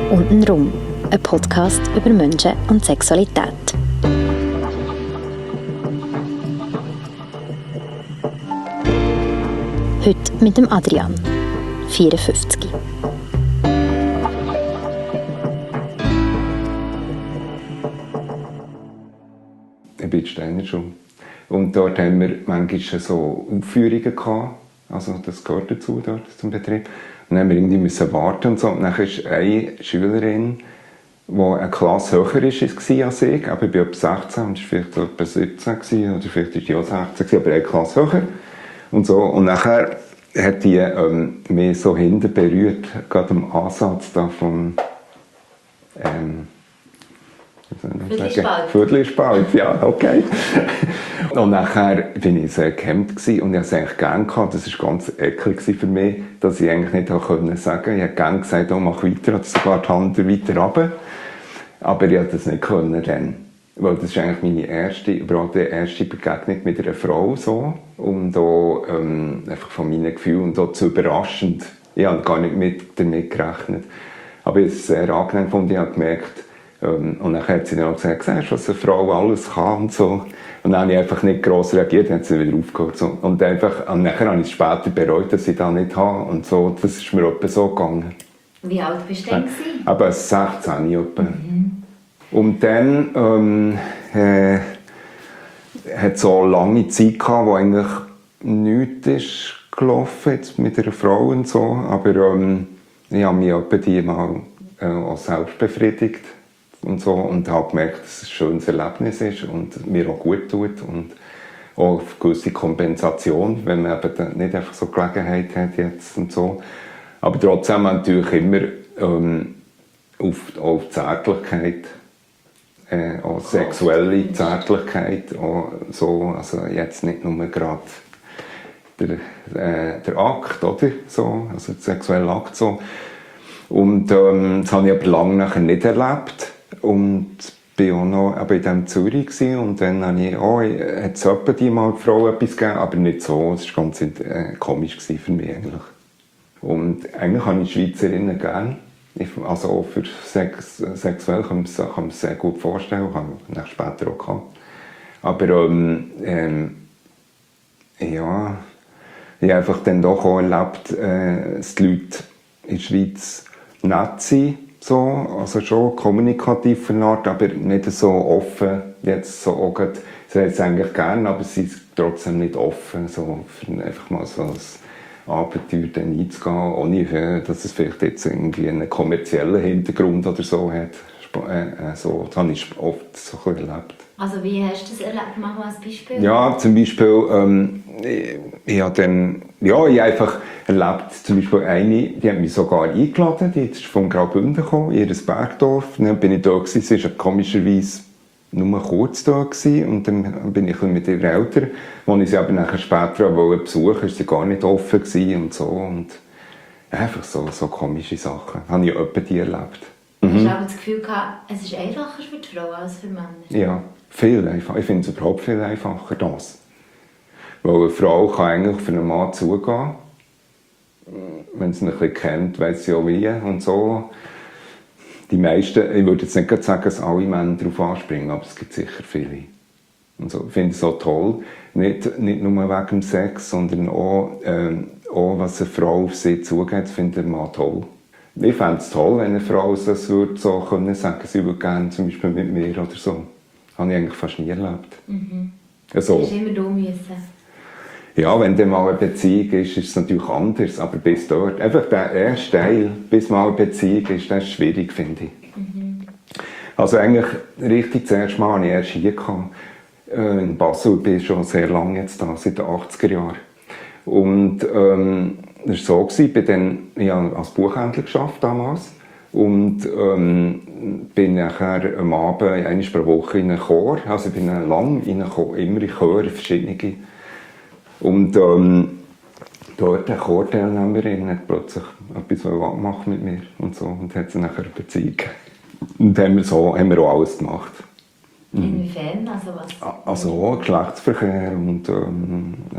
Untenrum, ein Podcast über Menschen und Sexualität. Heute mit dem Adrian, 54. Ich bin in Steinerschule. Und dort haben wir manchmal so Aufführungen gehabt. Also das gehört dazu, dort zum Betrieb. Und dann haben wir irgendwie warten und so. Und dann ist eine Schülerin, die eine Klasse höher war als ich. Aber ich war etwa 16 und sie war vielleicht etwa 17 oder vielleicht war die auch 16, aber eine Klasse höher. Und so. Und nachher hat die mich so hinten berührt, gerade am Ansatz da vom Viertelspalt, ja, okay. Und nachher war ich sehr gehemmt und ich hatte es eigentlich gerne gehabt. Das war ganz eklig für mich, dass ich eigentlich nicht sagen konnte. Ich habe gerne gesagt, oh, mach weiter, oder sogar die Hand weiter runter. Aber ich konnte das nicht können dann. Weil das ist eigentlich meine erste Begegnung mit einer Frau so. Und auch einfach von meinen Gefühlen und auch zu überraschend. Ich habe gar nicht damit gerechnet. Aber ich habe es sehr angenehm gefunden. Ich habe gemerkt, und dann hat sie dann auch gesagt, siehst du, was eine Frau alles kann und so. Und dann habe ich einfach nicht gross reagiert, dann hat sie wieder aufgehört. So. Und nachher habe ich es später bereut, dass ich das nicht habe. Und so, das ist mir etwa so gegangen. Wie alt bist du denn? Aber 16 etwa. Und dann hat es so lange Zeit gehabt, wo eigentlich nichts ist gelaufen jetzt mit einer Frau und so. Aber ich habe mich etwa die mal auch selbst befriedigt. Und so, und habe gemerkt, dass es ein schönes Erlebnis ist und mir auch gut tut und auch eine gewisse Kompensation, wenn man eben nicht einfach so Gelegenheit hat jetzt und so. Aber trotzdem natürlich immer auf Zärtlichkeit, auch sexuelle Zärtlichkeit, auch so, also jetzt nicht nur gerade der Akt, oder? So, also der sexuelle Akt so. Und das habe ich aber lange nachher nicht erlebt. Und ich war auch noch in diesem Zürich gewesen, und dann habe ich hat es etwa die mal die Frau etwas gegeben, aber nicht so. Es war ganz komisch für mich eigentlich. Und eigentlich habe ich Schweizerinnen gerne. Also auch für sexuell kann man es sehr gut vorstellen, habe ich später auch gehabt. Aber ja, ich habe einfach dann doch auch erlebt, dass die Leute in der Schweiz nett sind. So, also schon kommunikativ von Art, aber nicht so offen. Jetzt so auch grad, sie haben es eigentlich gerne, aber sie sind trotzdem nicht offen, so, für einfach mal so ein Abenteuer dann einzugehen, ohne dass es vielleicht jetzt irgendwie einen kommerziellen Hintergrund oder so hat. So, das habe ich oft so ein bisschen erlebt. Also wie hast du das erlebt? Mach mal ein Beispiel. Ja, zum Beispiel, ich habe einfach erlebt, zum Beispiel eine, die hat mich sogar eingeladen, die ist von Graubünden gekommen, in ihr Bergdorf. Dann bin ich da gewesen, sie war komischerweise nur kurz da gewesen, und dann bin ich mit ihren Eltern, als ich sie aber nachher später besuchen wollte, war sie gar nicht offen gewesen und so. Und einfach so komische Sachen. Habe ich etwa die erlebt. Hast du aber das Gefühl gehabt, es ist einfacher für die Frau als für Männer? Ja, viel einfacher. Ich finde es überhaupt viel einfacher, das. Weil eine Frau kann eigentlich auf einen Mann zugehen. Wenn sie ihn ein bisschen kennt, weiss sie auch wie und so. Die meisten, ich würde jetzt nicht sagen, dass alle Männer darauf anspringen, aber es gibt sicher viele. Und so, ich finde es so toll. Nicht nur wegen dem Sex, sondern auch was eine Frau auf sie zugeht, finde ich Mann toll. Ich fände es toll, wenn eine Frau das würde so können sagen, sie würde gerne zum Beispiel mit mir oder so. Das habe ich eigentlich fast nie erlebt. Also, du hast immer da müssen. Ja, wenn dann mal eine Beziehung ist es natürlich anders, aber bis dort, einfach der erste Teil, bis mal eine Beziehung ist, das ist schwierig, finde ich. Also eigentlich richtig zuerst mal hatte ich erst hier gehabt, in Basel. Ich bin schon sehr lange jetzt da, seit den 80er Jahren. Und es war so, ich habe als Buchhändler gearbeitet damals und bin nachher am Abend einmal pro Woche in einen Chor, also ich bin lange in einen Chor, immer in Chor, verschiedene. Und dort eine Chorteilnehmerin hat plötzlich etwas abmachen mit mir und so, und hat sie nachher eine Beziehung. Und haben wir auch alles gemacht. Inwiefern? Also was? Also Geschlechtsverkehr und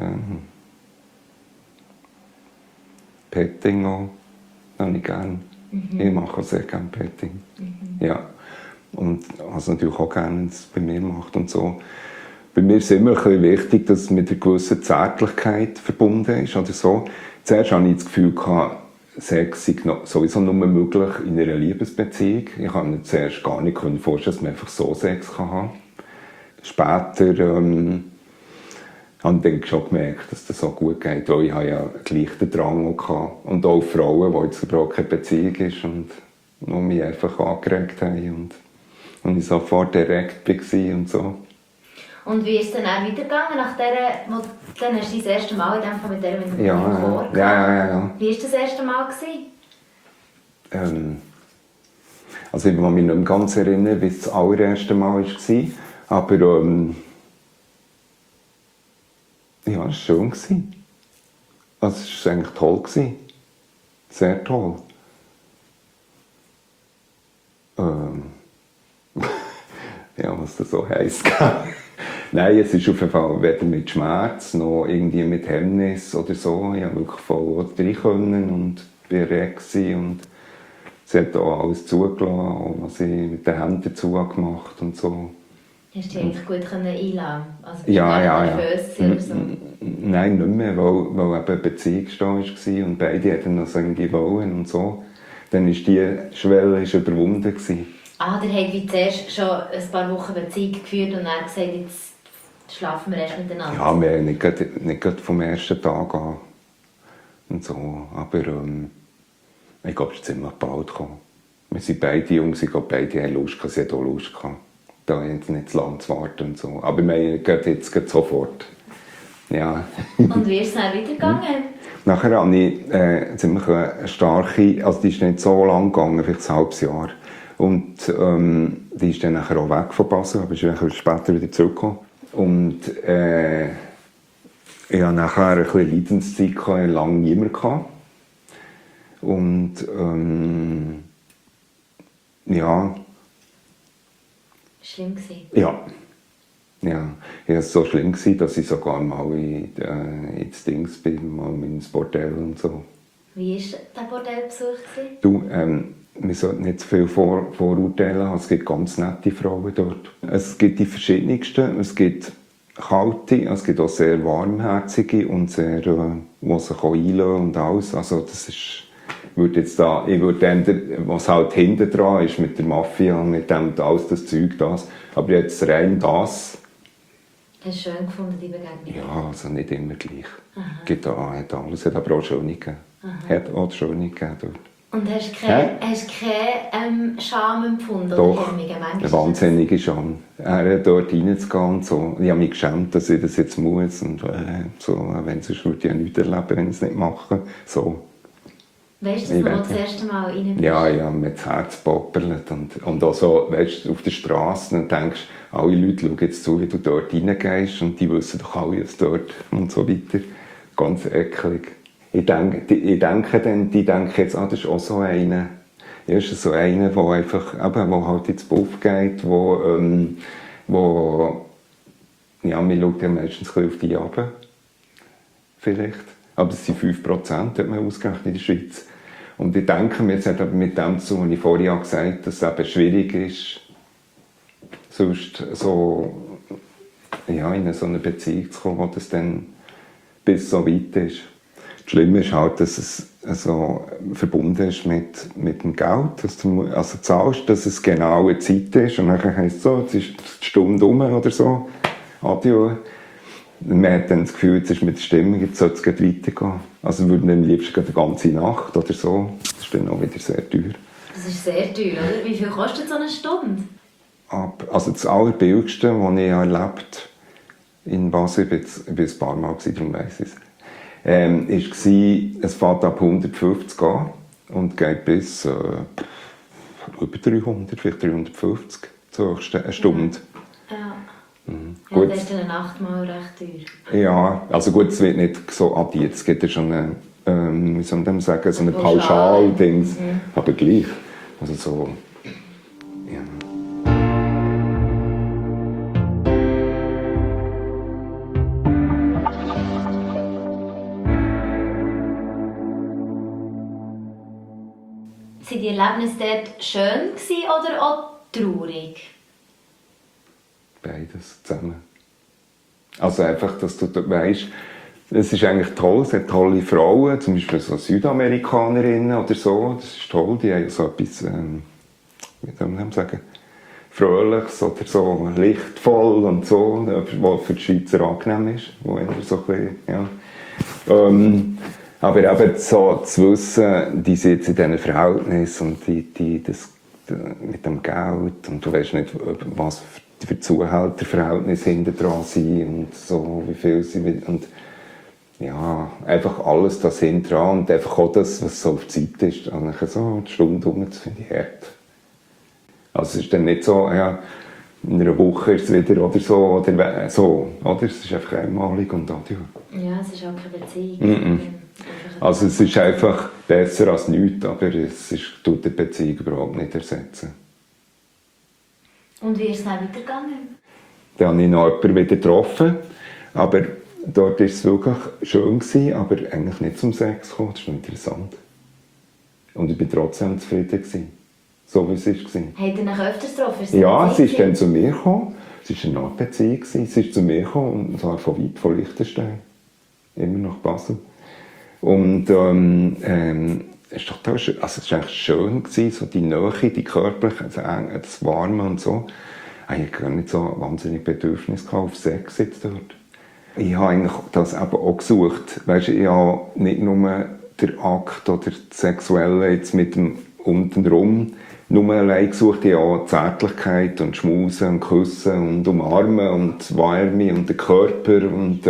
Petting auch, das habe ich gerne. Ich mache sehr gerne Petting. Ja. Und also natürlich auch gerne, wenn es bei mir macht und so. Bei mir ist es immer ein bisschen wichtig, dass es mit einer gewissen Zärtlichkeit verbunden ist. Oder so. Zuerst hatte ich das Gefühl, Sex sei sowieso nur möglich in einer Liebesbeziehung. Ich konnte mir zuerst gar nicht vorstellen, dass man einfach so Sex haben kann. Später habe ich dann schon gemerkt, dass das so gut geht. Weil ich habe ja gleich den Drang gehabt. Und auch Frauen, die jetzt überhaupt keine Beziehung ist und mich einfach angeregt haben. Und ich sofort direkt war und so. Und wie ist es dann auch weitergegangen? Nach dieser, dann hast du das erste Mal in dem Fall mit dem Chor gehabt. Ja. Wie war das erste Mal? Also ich kann mich nicht mehr ganz erinnern, wie es das allererste Mal war. Aber ja, es war schön. Also es war eigentlich toll. Sehr toll. Ja, was das so heisst. Nein, es ist auf jeden Fall weder mit Schmerz noch irgendwie mit Hemmnis oder so. Ich konnte wirklich voll rein können und war erregt und sie hat auch alles zugelassen, auch was ich mit den Händen dazu gemacht und so. Hast du dich eigentlich gut einlassen? Also Ja. nervös oder so? Nein, nicht mehr, weil eben eine Beziehung war und beide hatten das irgendwie wollen und so. Dann war die Schwelle überwunden. Der hat wie zuerst schon ein paar Wochen Beziehung geführt und dann gesagt, jetzt schlafen wir erst miteinander. Ja, wir haben nicht gerade vom ersten Tag an und so, aber ich glaube, es ist ziemlich bald gekommen. Wir sind beide jung, beide haben Lust gehabt, sie hat auch Lust gehabt. Da jetzt nicht zu lange zu warten und so. Aber wir gehen jetzt sofort. Ja. Und wie ist es dann weitergegangen? Nachher hatte ich ziemlich eine starke, also die ist nicht so lang gegangen, vielleicht ein halbes Jahr. Und die ist dann nachher auch weg von Basel, aber ist dann später wieder zurückgekommen. Und ich hatte nachher ein bisschen Leidenszeit, lange niemand gehabt. Und ja. Schlimm gewesen? Ja. Es war so schlimm, dass ich sogar mal ins Dings bin, mal ins Bordell und so. Wie war der Bordellbesuch? Du, wir sollten nicht zu viel Vorurteile haben. Es gibt ganz nette Frauen dort. Es gibt die verschiedensten. Es gibt kalte, es gibt auch sehr warmherzige und sehr, die sich auch einlassen und alles. Also das ist, was halt hinten dran ist mit der Mafia, mit dem alles das Zeug, das. Aber jetzt rein das. Hast du schön gefunden, die Begegnung? Ja, also nicht immer gleich. Hat alles, hat aber auch Schöne gegeben. Hat auch Schöne gegeben dort. Und hast du keine Scham empfunden? Doch, eine wahnsinnige Scham. Dort reinzugehen und so. Ich habe mich geschämt, dass ich das jetzt muss. Und so, wenn sonst würde ich ja nichts erleben, wenn ich es nicht mache. So. Weißt du, dass du das erste Mal rein bist? Ja, mir das Herz poppelt. Und auch so, weißt du, auf der Straße und denkst, alle Leute schauen jetzt zu, wie du dort reingehst und die wissen doch alle jetzt dort und so weiter. Ganz eklig. Ich denke dann, die denken jetzt, das ist auch so einer. Ja, ist so einer, der einfach, wo halt ins Puff geht, wo ja, man schaut ja meistens ein bisschen auf die runter. Vielleicht. Aber es sind 5%, hat man ausgerechnet in der Schweiz. Und ich denke mir, jetzt hat aber mit dem zu, was ich vorhin gesagt habe, dass es eben schwierig ist, sonst so, ja, in so eine Beziehung zu kommen, wo das dann bis so weit ist. Das Schlimme ist halt, dass es so verbunden ist mit dem Geld, dass du also zahlst, dass es genau eine Zeit ist und dann heisst es so, jetzt ist die Stunde rum oder so, adieu. Man hat dann das Gefühl, jetzt ist mit der Stimmung, jetzt soll es weitergehen. Also würden wir am liebsten eine ganze Nacht oder so. Das ist dann auch wieder sehr teuer. Das ist sehr teuer, oder? Wie viel kostet so eine Stunde? Also das Allerbilligste, was ich erlebt habe in Basel, ich war ein paar Mal, darum weiss ich es, war, es fängt ab 150 an und geht bis über 300, vielleicht 350, so eine Stunde. Ja. Ja, gut. Das ist eine Nacht mal recht teuer. Ja, also gut, es wird nicht so addiert, es gibt ja schon eine, wie soll man sagen, so eine Pauschal-Dings, aber gleich. Also so, ja. die Erlebnisse dort schön gewesen oder auch traurig? Beides zusammen. Also einfach, dass du weißt, es ist eigentlich toll, es hat tolle Frauen, zum Beispiel so Südamerikanerinnen oder so, das ist toll, die haben so etwas, wie soll man sagen, Fröhliches oder so lichtvoll und so, was für die Schweizer angenehm ist, wo eher so ein bisschen, ja. Aber eben so zu wissen, die sind jetzt in diesen Verhältnissen und das mit dem Geld und du weißt nicht, was für Zuhälterverhältnisse hinter dran sind und so, wie viel sie und ja, einfach alles das hinten dran und einfach auch das, was so auf die Seite ist, dann so eine Stunde rum, das finde ich hart. Also es ist dann nicht so, ja, in einer Woche ist es wieder oder so, oder? Es ist einfach einmalig und adieu. Ja, es ist auch keine Beziehung. Also es ist einfach besser als nichts, aber tut die Beziehung überhaupt nicht ersetzen. Und wie ist es dann weitergegangen? Dann habe ich noch jemanden wieder getroffen, aber dort war es wirklich schön gewesen, aber eigentlich nicht zum Sex gekommen, das ist interessant. Und ich war trotzdem zufrieden, so wie es war. Habt ihr noch öfters getroffen? Ja, sie ist dann zu mir gekommen, es war eine Nachbeziehung, sie ist zu mir gekommen, und zwar von weit, von Liechtenstein, immer nach Basel. Und es war total schön, also es war eigentlich schön gewesen, so die Nähe, die körperliche, das Warme und so. Ich hatte gar nicht so wahnsinnig Bedürfnis auf Sex jetzt dort. Ich habe eigentlich das eben auch gesucht. Weißt, ich habe nicht nur den Akt oder das Sexuelle jetzt mit dem untenrum nur allein gesucht. Ich habe auch Zärtlichkeit und Schmusen und Küssen und Umarmen und Wärme und den Körper und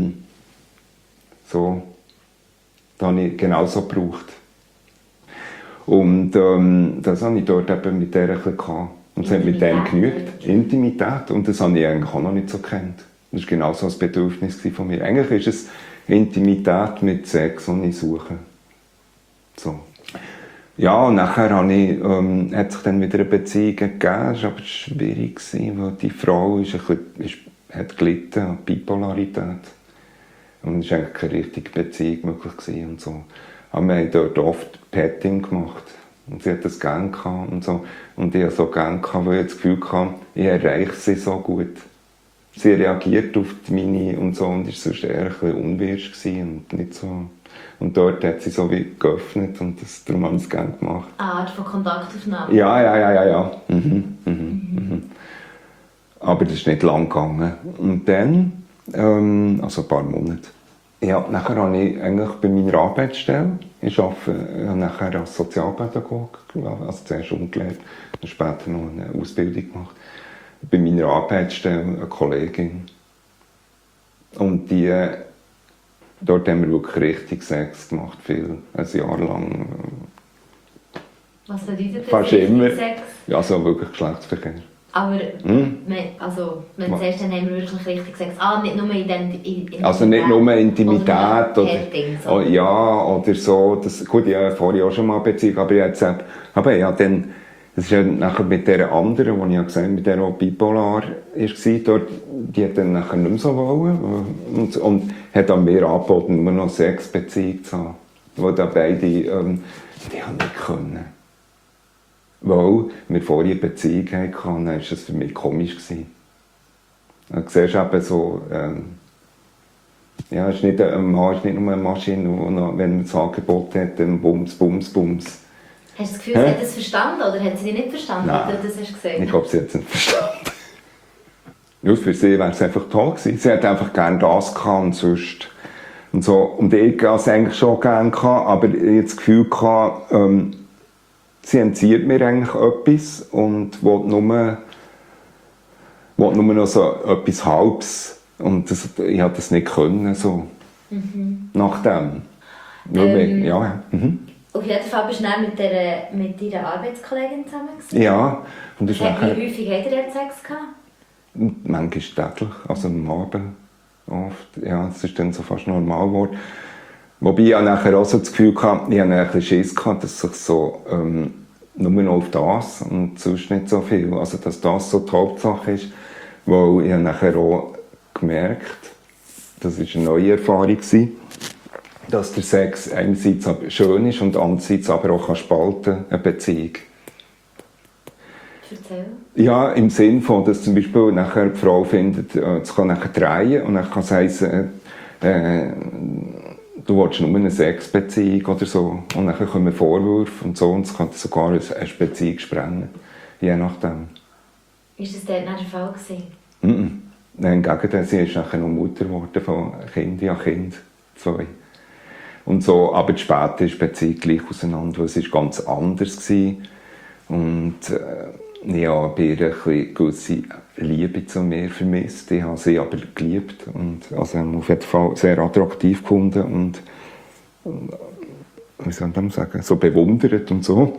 so. Das habe ich genauso gebraucht. Und das habe ich dort eben mit der ein bisschen gehabt. Und es hat mit dem genügt. Intimität. Und das habe ich eigentlich auch noch nicht so gekannt. Das war genau so ein Bedürfnis von mir. Eigentlich ist es Intimität mit Sex, die ich suche. So. Ja, und nachher hat sich dann wieder eine Beziehung gegeben. Das war aber schwierig, weil die Frau hat gelitten an Bipolarität. Und es war eigentlich keine richtige Beziehung möglich. Und so. Aber wir haben dort oft Petting gemacht. Und sie hat das gerne gehabt und so. Und ich hatte so gerne gehabt, weil ich das Gefühl hatte, ich erreiche sie so gut. Sie reagiert auf meine und so und war sonst eher ein bisschen unwirsch und nicht so. Und dort hat sie so wie geöffnet und darum habe ich es gerne gemacht. Eine Art von Kontaktaufnahme? Ja. Aber das ist nicht lang gegangen. Und dann, also ein paar Monate. Ja, nachher habe ich eigentlich bei meiner Arbeitsstelle, ich arbeite nachher als Sozialpädagoge, also zuerst umgelehrt und später noch eine Ausbildung gemacht. Bei meiner Arbeitsstelle eine Kollegin. Und dort haben wir wirklich richtig Sex gemacht, viel, ein Jahr lang. Was bedeutet das? Fast immer. Sex? Ja, so wirklich Geschlechtsverkehr. Aber wenn du sagst, dann haben wir wirklich richtig Sex. Nicht nur Intimität. Also nicht nur Intimität oder so. Oh, ja, oder so. Gut, ich hatte vorher auch schon mal eine Beziehung, aber ich habe gesagt, dann, das ist ja nachher mit der anderen, die ich gesagt habe, mit der auch bipolar war, dort, die hat dann nachher nicht mehr so wollen und hat an mir angeboten, nur noch eine Sexbeziehung zu haben. Wo da beide, die haben nicht können. Weil wir vorher eine Beziehung hatten, dann war das für mich komisch. Du siehst eben so, ja, ein Mann ist nicht nur eine Maschine, wo wenn man das Angebot hat, dann Bums. Hast du das Gefühl, sie hat es verstanden oder hat sie dich nicht verstanden? Nein, oder das hast du gesagt? Ich glaube, sie hat es nicht verstanden. Nur für sie wäre es einfach toll gewesen. Sie hat einfach gerne das gehabt und sonst. Und so. Und ich hatte es eigentlich schon gerne gehabt, aber ich hatte das Gefühl gehabt, sie entzieht mir eigentlich etwas und will nur noch so etwas Halbes. Und ich konnte das nicht können, so. Nach dem. Ja. Auf jeden Fall bist du dann mit deiner Arbeitskollegin zusammen gewesen? Ja. Und das Wie häufig habt ihr jetzt Sex gehabt? Manchmal täglich, also am Abend oft. Ja, das ist dann so fast normal geworden. Wobei ich nachher auch so das Gefühl hatte, ich hatte ein bisschen Schiss gehabt, dass sich so nur noch auf das und sonst nicht so viel. Also dass das so die Hauptsache ist. Weil ich habe nachher auch gemerkt, das war eine neue Erfahrung, dass der Sex einerseits schön ist und andererseits aber auch spalten eine Beziehung. Erzähl. Ja, im Sinn von, dass zum Beispiel nachher die Frau findet, es kann nachher drehen und dann kann es heissen, du willst nur eine Sexbeziehung oder so. Und dann kommen Vorwürfe und so und es kann sogar eine Beziehung sprengen. Je nachdem. Ist das dort nicht der Fall gewesen? Nein, im Gegenteil, sie ist nachher noch Mutter geworden von Kind, ja Kind, 2. Und so, aber später ist die Beziehung gleich auseinander, weil es ist ganz anders gewesen. Und ja, bei ihr eine gewisse Liebe zu mir vermisst. Ich habe sie aber geliebt und also auf jeden Fall sehr attraktiv gefunden und wie soll ich sagen, so bewundert und so.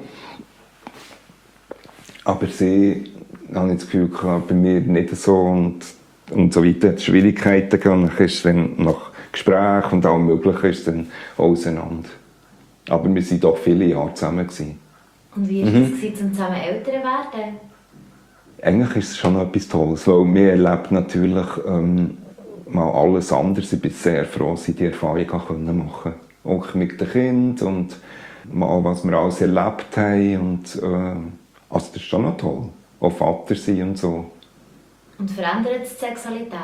Aber sie, habe ich das Gefühl, bei mir nicht so und so weiter hat es Schwierigkeiten gegeben. Dann ist es dann nach Gesprächen und allem Möglichen ist es dann auseinander. Aber wir waren doch viele Jahre zusammen gewesen. Und wie war es, zum zusammen Eltern werden? Eigentlich ist es schon etwas Tolles, weil man erlebt natürlich mal alles anderes. Ich bin sehr froh, dass ich die Erfahrung machen konnte. Auch mit den Kindern und mal, was wir alles erlebt haben. Und, also das ist schon noch toll. Auch Vater sein und so. Und verändert es die Sexualität?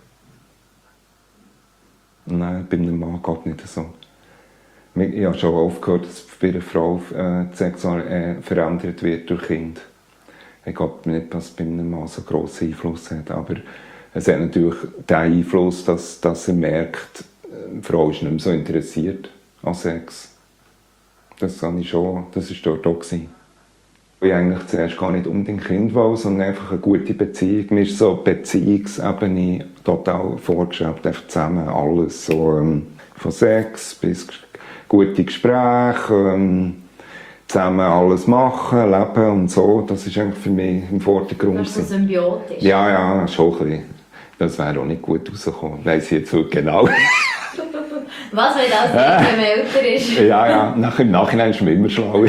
Nein, bei einem Mann geht nicht so. Ich habe schon oft gehört, dass bei einer Frau die Sexualität verändert wird durch Kinder. Ich glaube nicht, dass es bei einem Mann so einen grossen Einfluss hat, aber es hat natürlich den Einfluss, dass er merkt, die Frau ist nicht mehr so interessiert an Sex. Das war dort auch. Ich eigentlich zuerst gar nicht unbedingt Kind wollte, sondern einfach eine gute Beziehung. Mir ist so die Beziehungsebene total vorgestellt, einfach zusammen alles. So, von Sex bis gute Gespräche, zusammen alles machen, leben und so. Das ist eigentlich für mich im Vordergrund. Das ist so symbiotisch. Ja, schon ein bisschen. Das wäre auch nicht gut rausgekommen. Weiss ich jetzt genau. Was, wenn das nicht, wenn man älter ist? Ja, im Nachhinein ist man immer schlauer.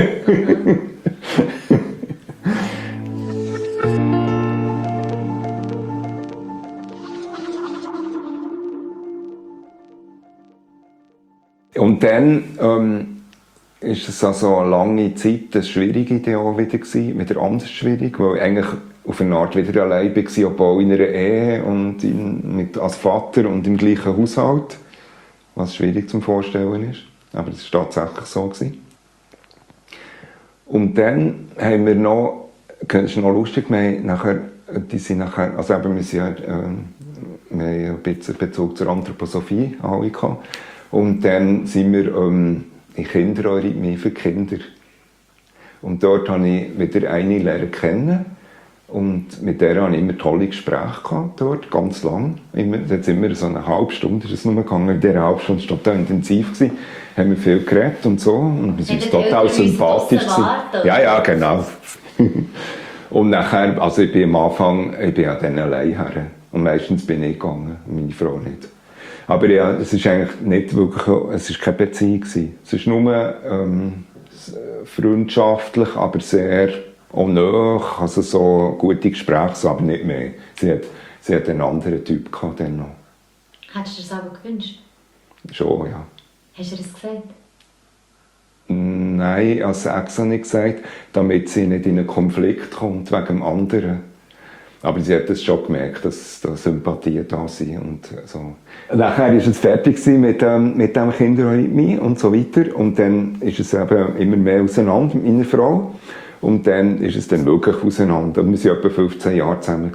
Und dann ist es also eine lange Zeit eine schwierige Idee wieder gewesen, wieder anders schwierig, weil ich eigentlich auf eine Art wieder allein war, obwohl in einer Ehe und als Vater und im gleichen Haushalt, was schwierig zum Vorstellen ist, aber es war tatsächlich so gewesen. Und dann haben wir noch, das ist noch lustig, wir haben ein bisschen Bezug zur Anthroposophie alle gehabt. Und dann sind wir in Kinderarrhythmie für Kinder. Und dort habe ich wieder eine lernen kennen. Und mit der hatte ich immer tolle Gespräche gehabt, dort, ganz lang. Jetzt immer so eine halbe Stunde ist es nur gegangen. In dieser halben Stunde war es total intensiv gewesen. Haben wir viel geredet und so. Und wir waren total sympathisch. Ja, genau. Und nachher, also ich bin am Anfang, ich bin dann allein her. Und meistens bin ich gegangen, meine Frau nicht. Aber ja, es ist eigentlich nicht wirklich, es ist keine Beziehung gewesen. Es ist nur freundschaftlich, aber sehr auch nahe, also so gute Gespräche, aber nicht mehr. Sie hat einen anderen Typ gehabt dann noch. Hättest du dir das aber gewünscht? Schon, ja. Hast du dir das gesagt? Nein, also extra nicht gesagt, damit sie nicht in einen Konflikt kommt wegen dem anderen. Aber sie hat es schon gemerkt, dass da Sympathien da sind und so. Nachher war es fertig mit dem Kinderarrhythmie und so weiter. Und dann ist es eben immer mehr auseinander mit meiner Frau. Und dann ist es dann wirklich auseinander. Und wir waren etwa 15 Jahre zusammen.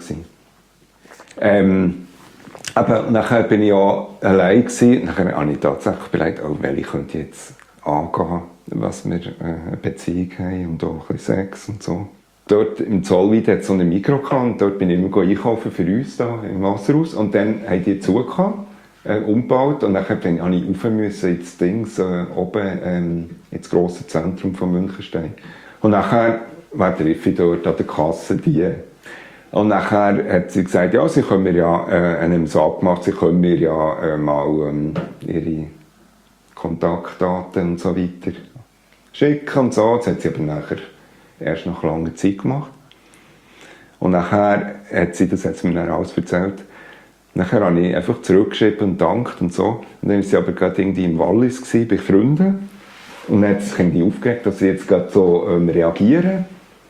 Aber nachher bin ich auch allein gewesen. Nachher habe ich tatsächlich überlegt, welche könnte ich jetzt angehen, was wir eine Beziehung haben und auch ein bisschen Sex und so. Dort im Zollweid hat es so eine Mikro gehabt, und dort bin ich immer einkaufen für uns da im Wasserhaus. Und dann haben die zugehabt, umgebaut, und dann habe ich rauf müssen ins Dings, oben ins grosse Zentrum von Münchenstein. Und nachher treffe ich dort an der Kasse die. Und nachher hat sie gesagt, ja, sie können mir ja, haben so abgemacht, sie können mir ja mal ihre Kontaktdaten und so weiter schicken und so. Das hat sie aber nachher erst nach langer Zeit gemacht. Und nachher hat sie mir dann alles erzählt. Nachher habe ich einfach zurückgeschrieben und dankt und so. Und dann war sie aber gerade irgendwie im Wallis bei Freunden. Und dann hat sie sich irgendwie aufgeregt, dass sie jetzt gerade so reagieren.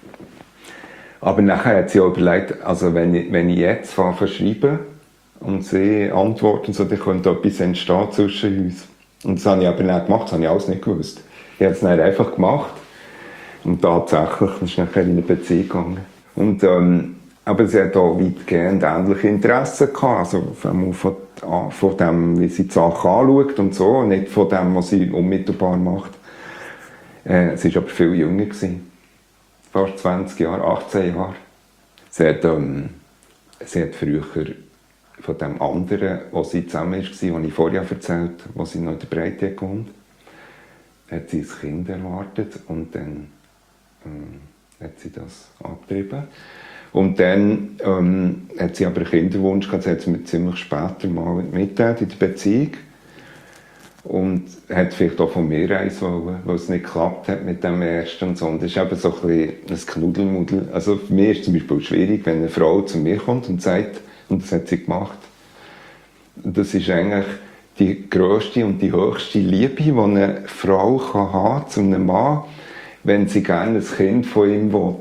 Aber nachher hat sie auch überlegt, also wenn ich jetzt schreibe und sie antworten, so, dann könnte etwas entstehen zwischen uns. Und das habe ich aber nicht gemacht, das habe ich alles nicht gewusst. Ich habe es dann einfach gemacht. Und tatsächlich, das ist nachher in eine Beziehung gegangen. Und, aber sie hat auch weitgehend ähnliche Interessen gehabt. Also von dem, wie sie die Sachen anschaut und so, nicht von dem, was sie unmittelbar macht. Sie war aber viel jünger gewesen. Fast 20 Jahre, 18 Jahre. Sie hat früher von dem anderen, wo sie zusammen war, was ich vorher erzählt habe, wo sie noch in der Breite gewohnt hat sie ein Kind erwartet und dann hat sie das abgetrieben. Und dann hat sie aber einen Kinderwunsch gehabt, das hat sie mir ziemlich später mal mitgeteilt in der Beziehung. Und hat vielleicht auch von mir eins wollen, weil es nicht geklappt hat mit dem ersten und so. Und das ist eben so ein Knuddelmuddel. Also für mich ist es zum Beispiel schwierig, wenn eine Frau zu mir kommt und sagt, und das hat sie gemacht, das ist eigentlich die grösste und die höchste Liebe, die eine Frau kann zu einem Mann, wenn sie gerne ein Kind von ihm will,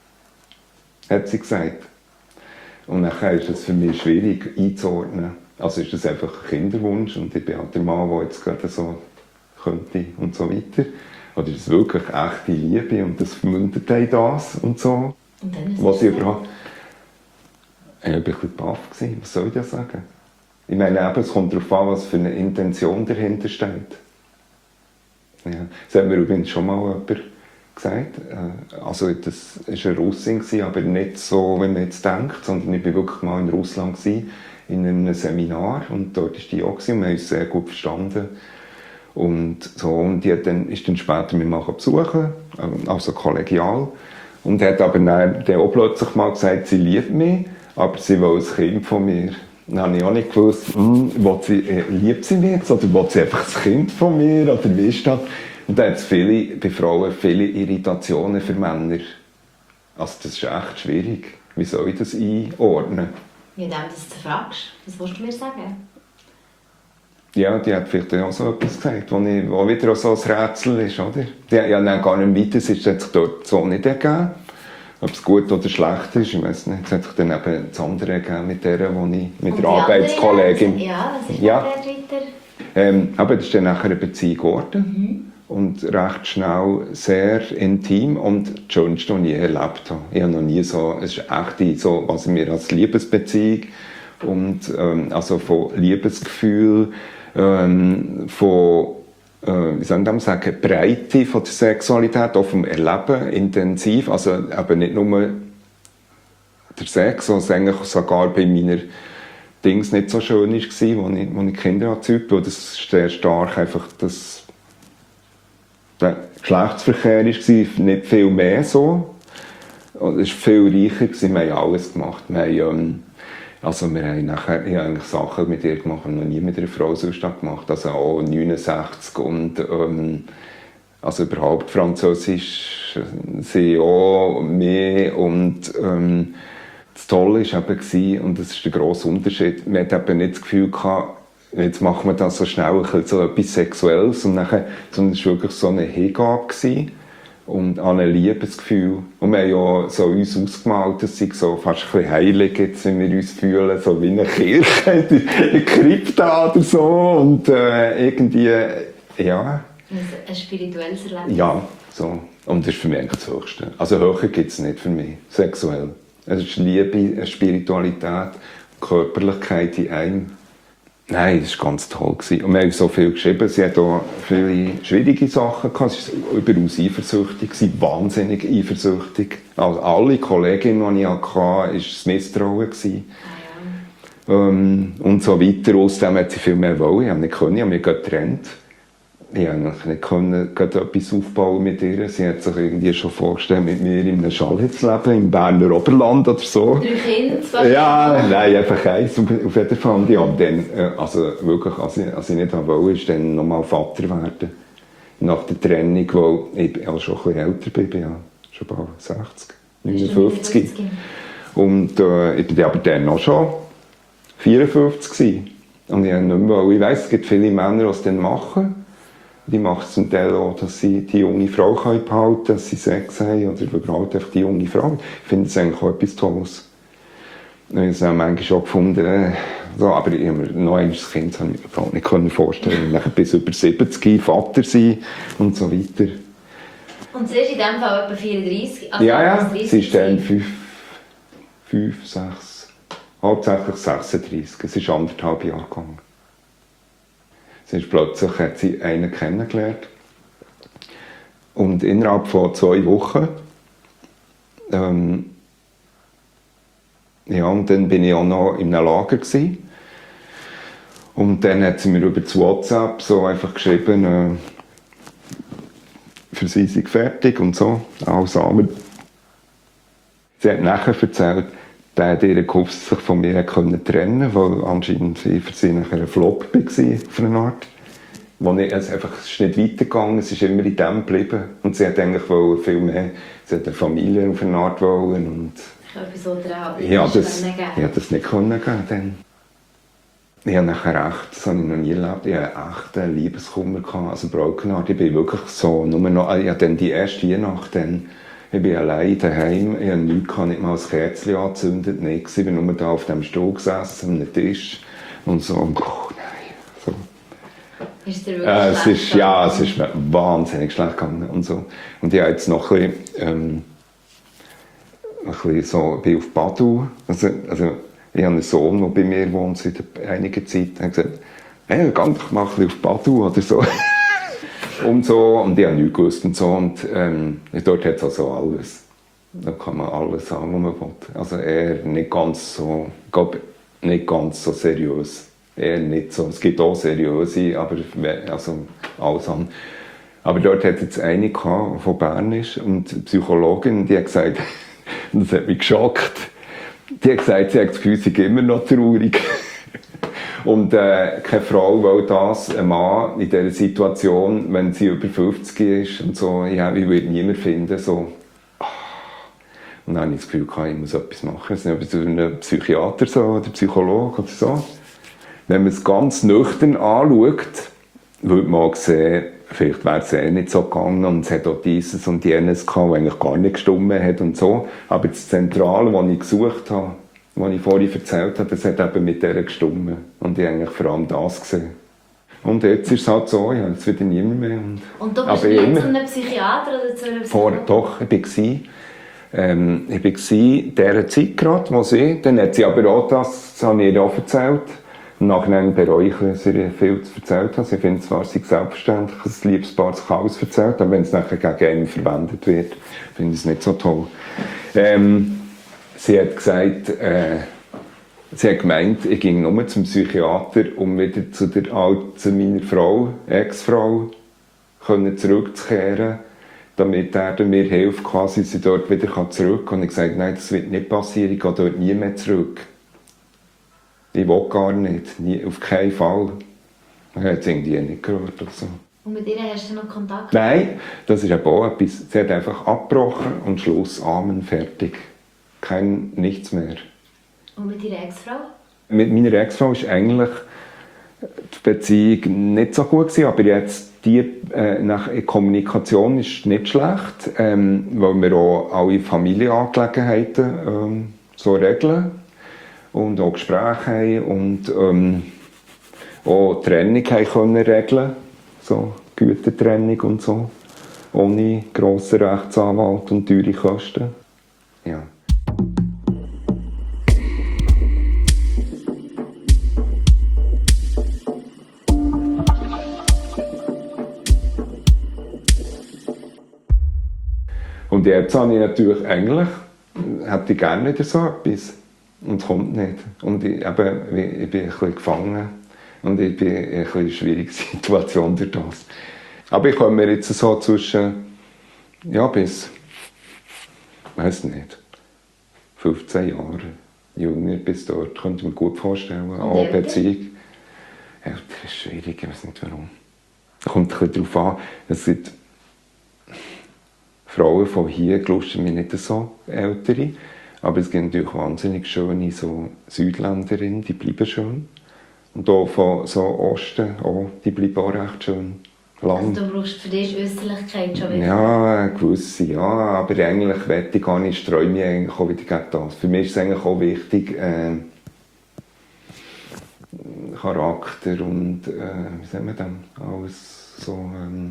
hat sie gesagt. Und nachher ist es für mich schwierig einzuordnen. Also ist das einfach ein Kinderwunsch und ich bin halt der Mann, der jetzt gerade so könnte und so weiter. Oder ist es wirklich echte Liebe und das vermündet das und so. Und dann was ich überhaupt... Ich war ein bisschen baff. Was soll ich da sagen? Ich meine, eben, es kommt darauf an, was für eine Intention dahinter steht. Ja. Das hat mir übrigens schon mal jemand gesagt. Also das war eine Russin, aber nicht so, wie man jetzt denkt, sondern ich war wirklich mal in Russland in einem Seminar und dort war die auch und wir haben uns sehr gut verstanden. Und die ist dann später mich mal besuchen, also kollegial. Und hat aber dann auch plötzlich mal gesagt, sie liebt mich, aber sie will ein Kind von mir. Dann habe ich auch nicht gewusst, liebt sie mich jetzt oder will sie einfach ein Kind von mir oder wie ist das? Und da hat es bei Frauen viele Irritationen für Männer. Also das ist echt schwierig. Wie soll ich das einordnen? Ja, dann, dass du fragst. Was willst du mir sagen? Ja, die hat vielleicht auch so etwas gesagt, wo wieder so ein Rätsel ist, oder? Die hat ja dann gar nicht weiter, es ist sich dort so nicht ergeben. Ob es gut oder schlecht ist, ich weiß nicht. Es hat sich dann eben das andere ergeben mit der, mit der Arbeitskollegin. Ja, was ist weiter? Aber das ist dann nachher eine Beziehung geworden. Und recht schnell sehr intim und das Schönste, was ich erlebt habe. Ich habe noch nie so, es ist echt so, was wir als Liebesbeziehung und also von Liebesgefühl, von wie soll ich sagen, Breite von der Sexualität, auch vom Erleben, intensiv, also eben nicht nur der Sex, was eigentlich sogar bei meiner Dings nicht so schön war, als ich Kinder erzeugt habe, das ist sehr stark einfach das der Geschlechtsverkehr war, nicht viel mehr so. Es war viel reicher, wir haben alles gemacht. Wir haben nachher, ich habe eigentlich Sachen mit ihr gemacht, die ich noch nie mit einer Frau sonst gemacht. Also auch 69 und also überhaupt Französisch, sie auch mehr und das Tolle war eben, und das ist der grosse Unterschied, man hat eben nicht das Gefühl gehabt, jetzt machen wir das so schnell, so etwas Sexuelles, sondern es war wirklich so eine Hingabe und an ein Liebesgefühl. Und wir haben ja so uns ausgemalt, dass sie so fast ein bisschen heilig jetzt, wenn wir uns fühlen, so wie eine Kirche, eine Krypta oder so. Und irgendwie, ja. Ein spirituelles Erlebnis. Ja, so. Und das ist für mich eigentlich das Höchste. Also höher gibt es nicht für mich, sexuell. Es ist Liebe, eine Spiritualität, Körperlichkeit in einem. Nein, das war ganz toll. Und wir haben so viel geschrieben. Sie hat auch viele schwierige Sachen gehabt. Sie war überaus eifersüchtig, wahnsinnig eifersüchtig. Also alle Kolleginnen, die ich hatte, war das Misstrauen. Und so weiter. Außerdem hat sie viel mehr wollen. Ich habe mich getrennt. Ich konnte nicht etwas aufbauen mit ihr. Sie hat sich irgendwie schon vorgestellt, mit mir in einem Chalet zu leben, im Berner Oberland oder so. 3 Kinder? Ja, nein, einfach eins. Auf jeden Fall. Und ja, dann, also wirklich, als ich nicht wollte, ist dann nochmal Vater werden. Nach der Trennung, weil ich auch schon ein bisschen älter bin, ich bin ja schon bald 60, 59. Und ich bin aber dann auch schon 54 gewesen. Und ich habe nicht mehr, ich weiss, es gibt viele Männer, die es dann machen. Die machen es zum Teil auch, dass sie die junge Frau behalten können, dass sie Sex haben oder überhaupt einfach die junge Frau. Ich finde das eigentlich auch etwas Tolles. Ich habe es auch manchmal schon gefunden, so, aber ich habe mir noch ein Kind habe ich mir überhaupt nicht vorstellen. Nachher bis über 70 Vater sein und so weiter. Und sie ist in diesem Fall etwa 34? Also Ja, sie ist dann 5, 6, hauptsächlich 36. Es ist 1,5 Jahre gegangen. Plötzlich hat sie einen kennengelernt. Und innerhalb von 2 Wochen, ja, und dann bin ich auch noch in einem Lager gewesen. Und dann hat sie mir über das WhatsApp so einfach geschrieben, für sie sei fertig und so, alles andere. Sie hat nachher erzählt, der hat ihr gehofft, sich von mir trennen konnte, weil anscheinend für sie nachher ein Flop war, auf eine Art. Es ist nicht weitergegangen, es ist immer in dem geblieben. Und sie hat eigentlich viel mehr, sie hat eine Familie auf eine Art wollen. Und ich habe das nicht können geben. Ich habe nachher echt, das habe ich noch nie erlebt, ich hatte echt einen Liebeskummer gehabt, also Broken Heart. Ich bin wirklich so, nur noch, ich hatte dann die erste Weihnacht, ich bin allein daheim, ich hatte nichts, nicht mal ein Kerzchen angezündet, nichts. Ich bin nur da auf dem Stuhl gesessen, an einem Tisch und so, oh nein, so. Ist dir wirklich schlecht gegangen? Es ist mir wahnsinnig schlecht gegangen und so. Und ich habe jetzt noch ein bisschen so, bin auf Badu, also ich habe einen Sohn, der bei mir wohnt seit einiger Zeit, und gesagt, hey, geh doch mal ein bisschen auf Badu oder so. Und so, und ich habe nichts gewusst und so, und dort hat es also alles. Da kann man alles sagen, was man will. Also eher nicht ganz so, ich glaube, nicht ganz so seriös. Eher nicht so. Es gibt auch seriöse, aber also alles an. Aber dort hat jetzt eine gehabt, die von Bern ist, und die Psychologin, die hat gesagt, das hat mich geschockt, die hat gesagt, sie hat das Gefühl, sie ist immer noch traurig. Und keine Frau will das, ein Mann in dieser Situation, wenn sie über 50 ist und so, ich würde niemand finden, so. Und dann habe ich das Gefühl, ich muss etwas machen. Es ist nicht ein Psychiater so, oder Psychologe oder so. Wenn man es ganz nüchtern anschaut, würde man auch sehen, vielleicht wäre es nicht so gegangen und es hat auch dieses und jenes gehabt, was eigentlich gar nicht gestimmt hat und so. Aber das Zentrale, was ich gesucht habe, was ich vorhin erzählt habe, das hat eben mit der gestimmt. Und ich habe eigentlich vor allem das gesehen. Und jetzt ist es halt so, ich habe jetzt wieder niemand mehr. Und du bist nicht zu einem Psychiater oder zu einem Psychologen? Doch, ich war in dieser Zeit gerade, wo sie, dann hat sie aber auch das habe ich ihr auch erzählt. Und nachher bereue ich, dass sie viel erzählt hat. Ich finde zwar, sie selbstverständlich, dass ein Liebespaar sich alles erzählt, aber wenn es nachher gegen einen verwendet wird, finde ich es nicht so toll. Sie hat gesagt, sie hat gemeint, ich ging nur zum Psychiater, um wieder zu meiner Frau, Ex-Frau, zurückzukehren, damit er mir hilft, quasi, sie dort wieder zurück kann. Und ich gesagt, nein, das wird nicht passieren, ich gehe dort nie mehr zurück. Ich will gar nicht, nie, auf keinen Fall. Ich habe es irgendwie nicht gehört oder so. Und mit ihr hast du noch Kontakt? Nein, das ist eben auch etwas. Sie hat einfach abgebrochen und Schluss, Amen, fertig. Nichts mehr. Und mit ihrer Ex-Frau? Mit meiner Ex-Frau ist eigentlich die Beziehung nicht so gut gewesen, aber jetzt die Kommunikation ist nicht schlecht, weil wir auch alle Familienangelegenheiten so regeln und auch Gespräche haben und auch Trennung können regeln, so Gütertrennung und so, ohne grossen Rechtsanwalt und teure Kosten. Ja. Und jetzt habe ich natürlich eigentlich, hätte ich gerne wieder so etwas. Und es kommt nicht. Und ich bin ein bisschen gefangen. Und ich bin in eine bisschen schwierige Situation durch das. Aber ich komme mir jetzt so zwischen, ja, bis, weiß nicht, 15 Jahre jünger bis dort, könnte ich mir gut vorstellen. Auch Beziehung. Älter ist schwierig, ich weiß nicht warum. Es kommt ein bisschen darauf an, es gibt Frauen von hier, glusten mich nicht so ältere. Aber es gibt natürlich wahnsinnig schöne so Südländerinnen, die bleiben schön. Und auch von so Osten, die bleiben auch recht schön lang. Also du brauchst für dich Äußerlichkeit schon wieder? Ja, gewisse, ja. Aber eigentlich wette ich gar nicht, ich streue mich eigentlich auch wieder gegen das. Für mich ist es eigentlich auch wichtig, Charakter und, wie sagt man dann, alles so...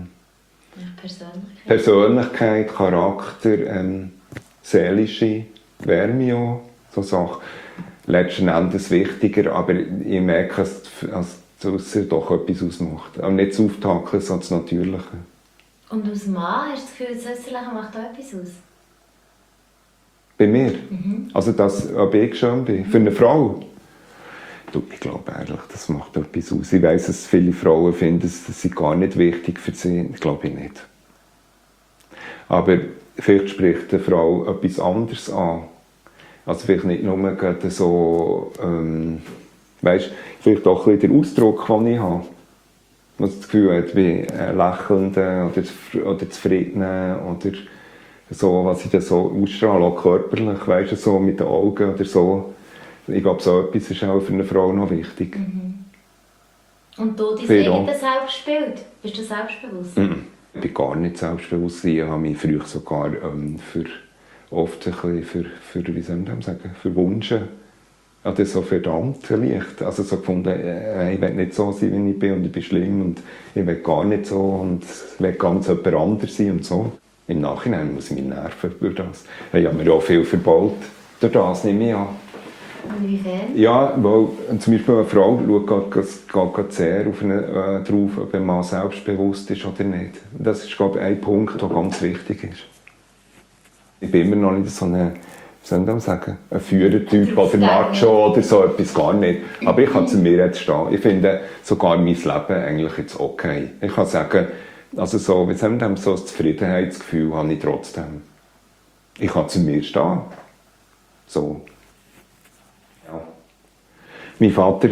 Persönlichkeit, Charakter, seelische Wärme auch, so Sachen. Letzten Endes wichtiger, aber ich merke, dass es doch etwas ausmacht. Aber nicht das Auftakeln, sondern das Natürliche. Und als Mann hast du das Gefühl, das Äußerliche macht auch etwas aus? Bei mir? Also, ob ich schön bin? Für eine Frau? Du, ich glaube ehrlich, das macht etwas aus. Ich weiss, dass viele Frauen finden, das sei gar nicht wichtig für sie. Das glaube ich nicht. Aber vielleicht spricht eine Frau etwas anderes an. Also vielleicht nicht nur gerade so, weißt, vielleicht auch ein bisschen der Ausdruck, den ich habe. Was das Gefühl hat, wie lächelnde oder zufriedene oder so, was ich dann so ausstrahle, auch körperlich, weißt du, so mit den Augen oder so. Ich glaube, so etwas ist auch für eine Frau noch wichtig. Und du dein eigenes Selbstbild? Bist du selbstbewusst? Ich bin gar nicht selbstbewusst. Ich habe mich früher sogar oft ein bisschen für, wie soll man das sagen, verwunschen. Also so verdammt leicht. Also so gefunden, ich will nicht so sein, wie ich bin und ich bin schlimm und ich will gar nicht so und ich will ganz jemand anderes sein und so. Im Nachhinein muss ich mich nerven durch das. Ich habe mir auch viel verbaut. Durch das nehme ich an. Inwiefern? Ja, weil zum Beispiel eine Frau schaut sehr auf drauf, ob ein Mann selbstbewusst ist oder nicht. Das ist, glaube ich, ein Punkt, der ganz wichtig ist. Ich bin immer noch nicht so ein Führertyp oder Macho oder so etwas, gar nicht. Aber ich kann zu mir jetzt stehen. Ich finde sogar mein Leben eigentlich jetzt okay. Ich kann sagen, also so, wie sagen wir, so ein Zufriedenheitsgefühl habe ich trotzdem. Ich kann zu mir stehen. So. Ja. Mein Vater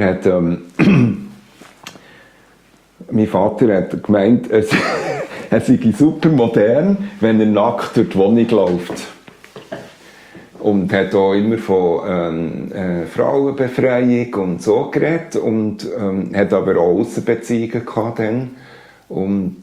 hat gemeint, er sei super modern, wenn er nackt durch die Wohnung läuft. Und hat auch immer von Frauenbefreiung und so geredet. Und hat aber auch Aussenbeziehungen gehabt dann. Und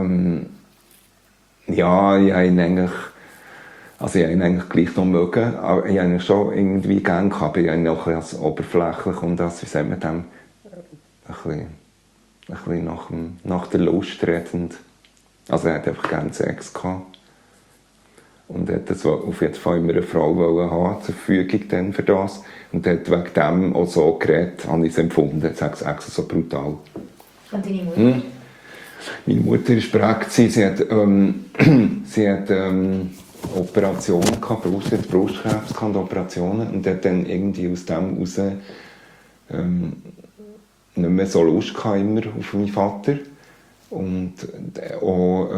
ja, ich habe ihn eigentlich gleich noch mögen. Aber ich habe ihn schon irgendwie gern gehabt. Ich habe ihn auch als oberflächlich und das, wie sagt man dem, ein bisschen nach der Lust redend. Also er hat einfach gerne Sex gehabt. Und er hat das auf jeden Fall immer eine Frau haben zur Verfügung dann für das. Und er hat wegen dem auch so geredet, habe ich es empfunden. Ich sage es extra so brutal. Und deine Mutter? Meine Mutter war prägt. Sie hat Operationen gehabt, Brustkrebs gehabt, Operationen. Und hat dann irgendwie aus dem heraus nicht mehr so Lust gehabt, immer auf meinen Vater. Und auch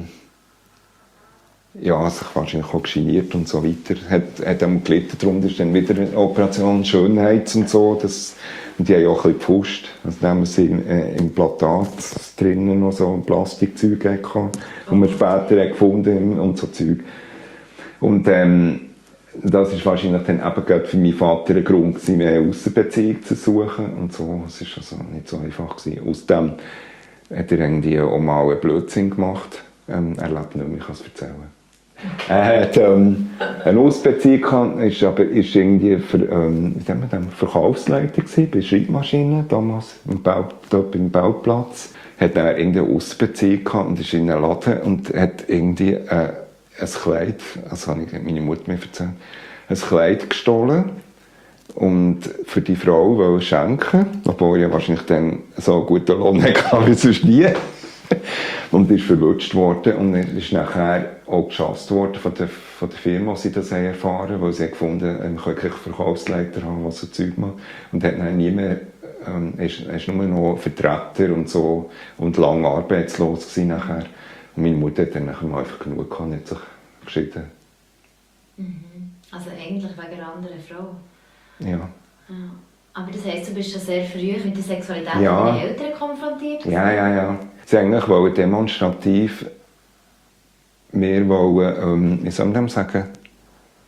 ja, sich wahrscheinlich auch geniert und so weiter. Hat auch gelitten, darum ist dann wieder eine Operation Schönheits und so. Und die haben auch ein bisschen gepfuscht. Also da haben wir sie im Platat drinnen noch so ein Plastikzeug gehabt, das wir später gefunden und so Zeug. Und das ist wahrscheinlich dann eben gerade für meinen Vater ein Grund gewesen, mehr Aussenbeziehung zu suchen und so. Es war also nicht so einfach gewesen. Aus dem hat er irgendwie auch mal einen Blödsinn gemacht. Er lebt nicht mehr, ich kann es erzählen. Er hat eine Ausbeziehung gehabt, ist irgendwie Verkaufsleiter bei Schreibmaschinen, damals dort im Bauplatz. Hat er irgendeine Ausbeziehung gehabt und ist in einen Laden und hat irgendwie ein Kleid, das habe ich meine Mutter mir erzählt, ein Kleid gestohlen und für die Frau schenken, obwohl er wahrscheinlich dann so einen guten Lohn hatte wie sonst nie. Und ist verwutscht worden und ist nachher auch geschasst worden von der Firma, die das erfahren haben, weil sie gefunden haben, man könnte Verkaufsleiter haben, was so Zeug macht. Und hat dann nie mehr, ist nur noch Vertreter und so und lange arbeitslos gewesen nachher. Und meine Mutter hat dann nachher einfach genug gehabt und hat sich geschieden. Also eigentlich wegen einer anderen Frau? Ja. Aber das heisst, du bist schon sehr früh mit der Sexualität Ja. deiner Eltern konfrontiert? Ja. Sie wollten demonstrativ, wir wollen, wie soll man das sagen,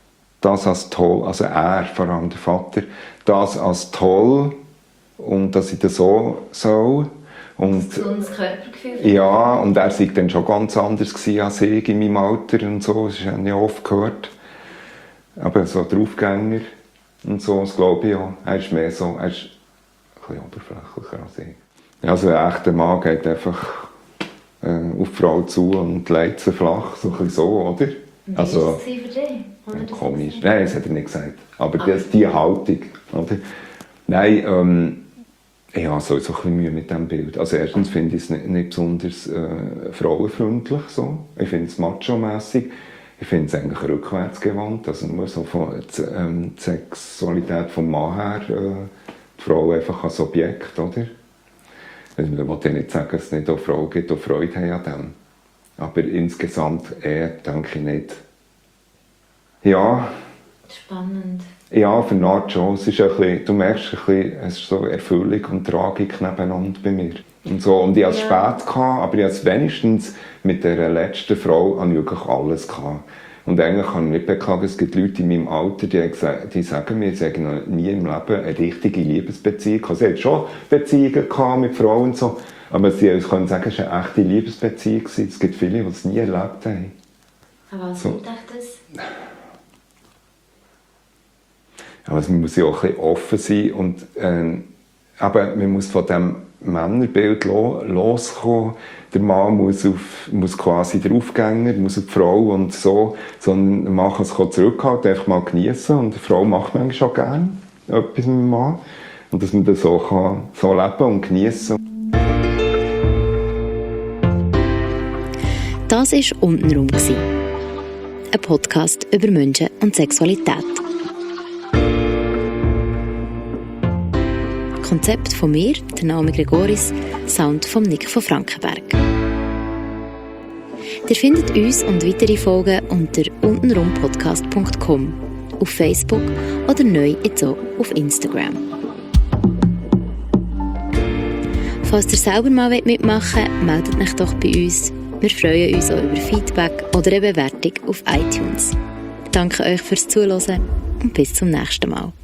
das als toll, also er, vor allem der Vater, das als toll und dass ich das so soll. Und, das Körpergefühl. Ja, und er war dann schon ganz anders als ich in meinem Alter und so, das habe ich oft gehört. Aber so der Aufgänger und so, das glaube ich auch. Er ist mehr so, er ist ein bisschen oberflächlicher als ich. Also ein echter Mann geht einfach auf die Frau zu und legt sie flach, so ein bisschen so, oder? Wie Also, war es für dich? Komisch. Nein, das hat er nicht gesagt. Aber die Haltung, oder? Nein, ich habe so ein bisschen Mühe mit diesem Bild. Also erstens finde ich es nicht besonders frauenfreundlich. So. Ich finde es macho-mässig. Ich finde es eigentlich rückwärtsgewandt. Also nur so von die Sexualität vom Mann her, die Frau einfach als Objekt, oder? Ich will ja nicht sagen, dass es nicht auch Frauen gibt, die Freude haben an dem. Aber insgesamt denke ich nicht. Ja. Spannend. Ja, für eine Art schon. Es ist ein bisschen, du merkst, es ist so Erfüllung und Tragik nebeneinander bei mir. Und, so, und ich hatte es spät, aber ich hatte wenigstens mit der letzten Frau wirklich alles gehabt. Und eigentlich habe ich nicht beklagt, es gibt Leute in meinem Alter, die sagen mir, sie hätten noch nie im Leben eine richtige Liebesbeziehung gehabt. Sie hatten schon Beziehungen gehabt mit Frauen und so, aber sie können sagen, es war eine echte Liebesbeziehung. Es gibt viele, die es nie erlebt haben. Aber was so. Das? Also man muss ja auch ein bisschen offen sein und aber man muss von diesem Männerbild loskommen. Der Mann muss quasi der Aufgänger, muss auf die Frau und so, sondern man kann es zurückhalten, einfach mal genießen und die Frau macht manchmal schon gerne etwas mit dem Mann und dass man das so leben und genießen. Das war «Untenrum», ein Podcast über Menschen und Sexualität. Konzept von mir, der Naomi Gregoris, Sound von Nick von Frankenberg. Ihr findet uns und weitere Folgen unter untenrumpodcast.com, auf Facebook oder neu jetzt auch auf Instagram. Falls ihr selber mal mitmachen wollt, meldet euch doch bei uns. Wir freuen uns auch über Feedback oder eine Bewertung auf iTunes. Danke euch fürs Zuhören und bis zum nächsten Mal.